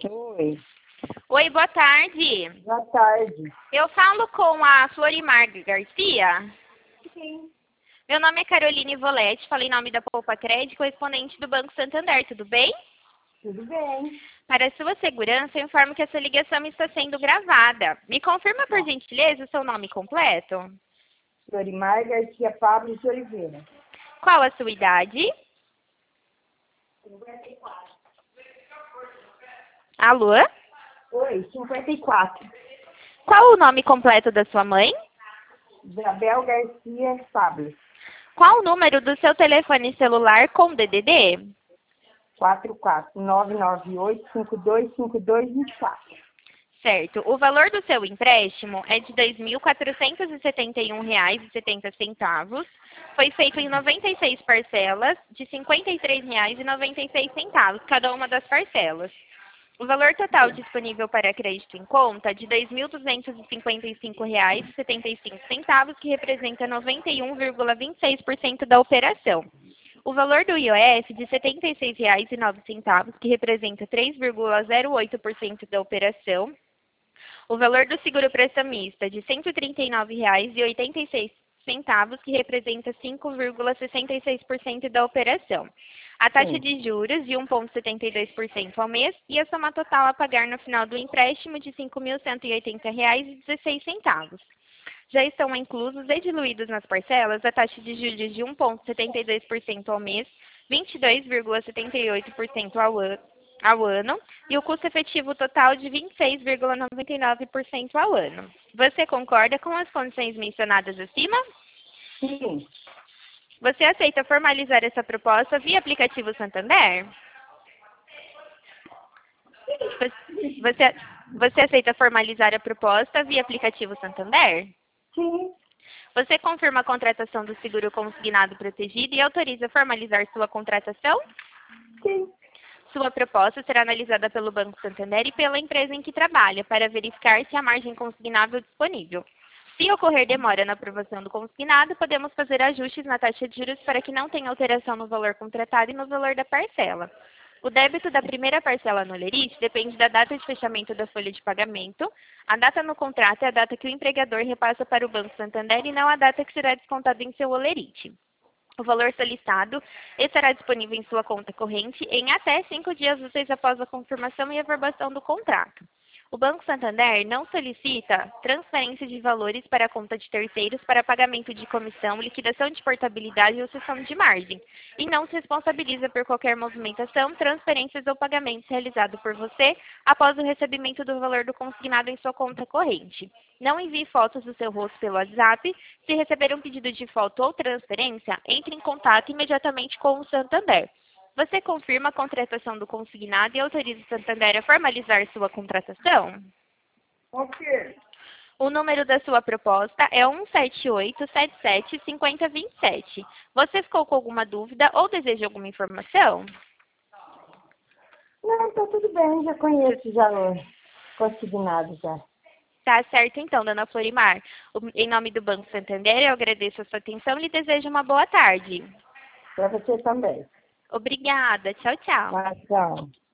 Oi, Oi, boa tarde. boa tarde. Eu falo com a Florimar Garcia. Sim. Meu nome é Caroline Voletti, falei em nome da Poupa Crédito, correspondente do Banco Santander, tudo bem? Tudo bem. Para sua segurança, eu informo que essa ligação está sendo gravada. Me confirma, por gentileza, o seu nome completo? Florimar Garcia Pablo de Oliveira. Qual a sua idade? 54. Alô? Oi, 54. Qual o nome completo da sua mãe? Isabel Garcia Pablo. Qual o número do seu telefone celular com DDD? 44998525224. Certo. O valor do seu empréstimo é de R$ 2.471,70. Foi feito em 96 parcelas de R$ 53,96, cada uma das parcelas. O valor total disponível para crédito em conta é de R$ 2.255,75, que representa 91,26% da operação. O valor do IOF de R$ 76,09, que representa 3,08% da operação. O valor do seguro prestamista de R$ 139,86, que representa 5,66% da operação. A taxa de juros de 1,72% ao mês e a soma total a pagar no final do empréstimo de R$ 5.180,16. Já estão inclusos e diluídos nas parcelas a taxa de juros de 1,72% ao mês, 22,78% ao ano e o custo efetivo total de 26,99% ao ano. Você concorda com as condições mencionadas acima? Sim. Você aceita formalizar essa proposta via aplicativo Santander? Você aceita formalizar a proposta via aplicativo Santander? Sim. Você confirma a contratação do seguro consignado protegido e autoriza formalizar sua contratação? Sim. Sua proposta será analisada pelo Banco Santander e pela empresa em que trabalha para verificar se há margem consignável disponível. Se ocorrer demora na aprovação do consignado, podemos fazer ajustes na taxa de juros para que não tenha alteração no valor contratado e no valor da parcela. O débito da primeira parcela no Olerite depende da data de fechamento da folha de pagamento. A data no contrato é a data que o empregador repassa para o Banco Santander e não a data que será descontada em seu Olerite. O valor solicitado estará disponível em sua conta corrente em até 5 dias úteis após a confirmação e averbação do contrato. O Banco Santander não solicita transferência de valores para a conta de terceiros para pagamento de comissão, liquidação de portabilidade ou cessão de margem, e não se responsabiliza por qualquer movimentação, transferências ou pagamentos realizado por você após o recebimento do valor do consignado em sua conta corrente. Não envie fotos do seu rosto pelo WhatsApp. Se receber um pedido de foto ou transferência, entre em contato imediatamente com o Santander. Você confirma a contratação do consignado e autoriza o Santander a formalizar sua contratação? Ok. O número da sua proposta é 178775027. Você ficou com alguma dúvida ou deseja alguma informação? Não, tá tudo bem, já conheço já o consignado já. Tá certo então, dona Florimar. Em nome do Banco Santander, eu agradeço a sua atenção e lhe desejo uma boa tarde. Para você também. Obrigada. Tchau, tchau. Tchau.